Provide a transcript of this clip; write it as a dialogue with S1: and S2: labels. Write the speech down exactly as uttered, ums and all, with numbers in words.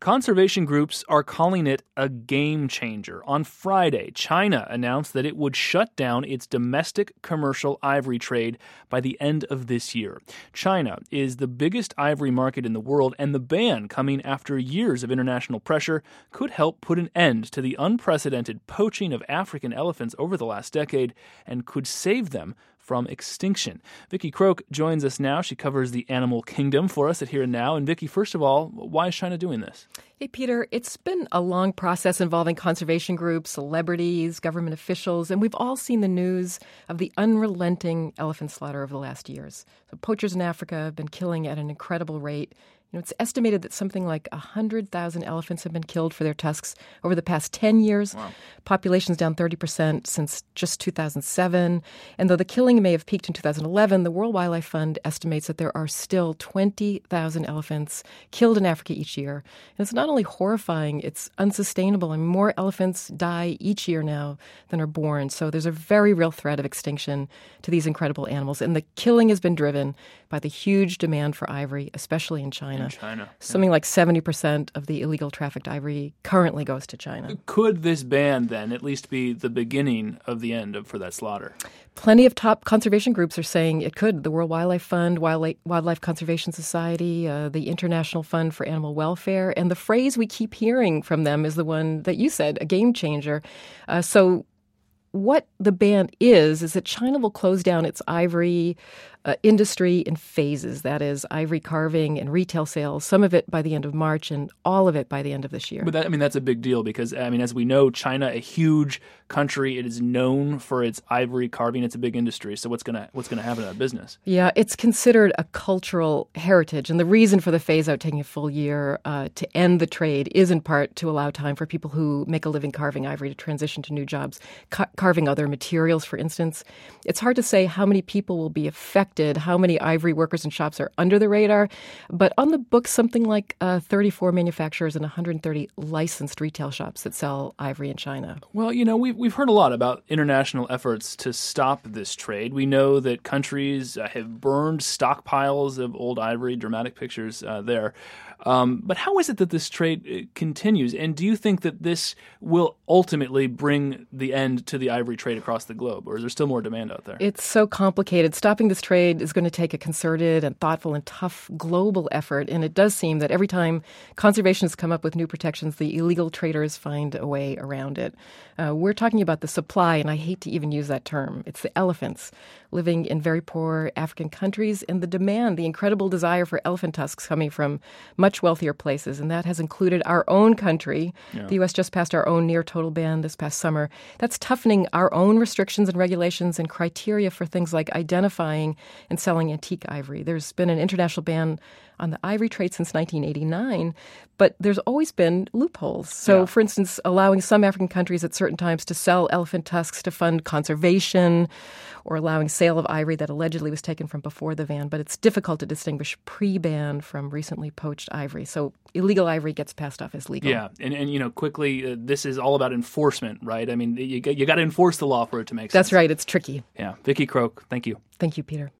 S1: Conservation groups are calling it a game changer. On Friday, China announced that it would shut down its domestic commercial ivory trade by the end of this year. China is the biggest ivory market in the world, and the ban, coming after years of international pressure, could help put an end to the unprecedented poaching of African elephants over the last decade and could save them from extinction. Vicki Croke joins us now. She covers the animal kingdom for us at Here and Now. And Vicki, first of all, why is China doing this?
S2: Hey, Peter, it's been a long process involving conservation groups, celebrities, government officials, and we've all seen the news of the unrelenting elephant slaughter over the last years. So poachers in Africa have been killing at an incredible rate. You know, it's estimated that something like one hundred thousand elephants have been killed for their tusks over the past ten years.
S1: Wow.
S2: Population's down thirty percent since just two thousand seven. And though the killing may have peaked in two thousand eleven, the World Wildlife Fund estimates that there are still twenty thousand elephants killed in Africa each year. And it's not only horrifying, it's unsustainable. I mean, more elephants die each year now than are born. So there's a very real threat of extinction to these incredible animals. And the killing has been driven by the huge demand for ivory, especially in China.
S1: In China. Yeah.
S2: Something like seventy percent of the illegal trafficked ivory currently goes to China.
S1: Could this ban then at least be the beginning of the end of, for that slaughter?
S2: Plenty of top conservation groups are saying it could. The World Wildlife Fund, Wildlife, Wildlife Conservation Society, uh, the International Fund for Animal Welfare. And the phrase we keep hearing from them is the one that you said, a game changer. Uh, so what the ban is, is that China will close down its ivory uh, industry in phases. That is, ivory carving and retail sales, some of it by the end of March and all of it by the end of this year.
S1: But that, I mean, that's a big deal because, I mean, as we know, China, a huge country, it is known for its ivory carving. It's a big industry. So what's going to what's going to happen to that business?
S2: Yeah, it's considered a cultural heritage. And the reason for the phase-out taking a full year uh, to end the trade is in part to allow time for people who make a living carving ivory to transition to new jobs, ca- carving other materials, for instance. It's hard to say how many people will be affected, how many ivory workers and shops are under the radar. But on the books, something like uh, thirty-four manufacturers and one hundred thirty licensed retail shops that sell ivory in China.
S1: Well, you know, we've, we've heard a lot about international efforts to stop this trade. We know that countries uh, have burned stockpiles of old ivory, dramatic pictures uh, there. Um, but how is it that this trade uh, continues? And do you think that this will ultimately bring the end to the ivory trade across the globe? Or is there still more demand out there?
S2: It's so complicated. Stopping this trade is going to take a concerted and thoughtful and tough global effort. And it does seem that every time conservationists come up with new protections, the illegal traders find a way around it. Uh, we're talking about the supply, and I hate to even use that term. It's the elephants living in very poor African countries, and the demand, the incredible desire for elephant tusks coming from much wealthier places. And that has included our own country. Yeah. The U S just passed our own near total ban this past summer. That's toughening our own restrictions and regulations and criteria for things like identifying and selling antique ivory. There's been an international ban on the ivory trade since nineteen eighty-nine, but there's always been loopholes. So, yeah. for instance, allowing some African countries at certain times to sell elephant tusks to fund conservation, or allowing sale of ivory that allegedly was taken from before the ban. But it's difficult to distinguish pre-ban from recently poached ivory. So illegal ivory gets passed off as legal.
S1: Yeah, and, and you know, quickly, uh, this is all about enforcement, right? I mean, you, you got to enforce the law for it to make sense.
S2: That's right. It's tricky.
S1: Yeah. Vicki Croke, thank you.
S2: Thank you, Peter.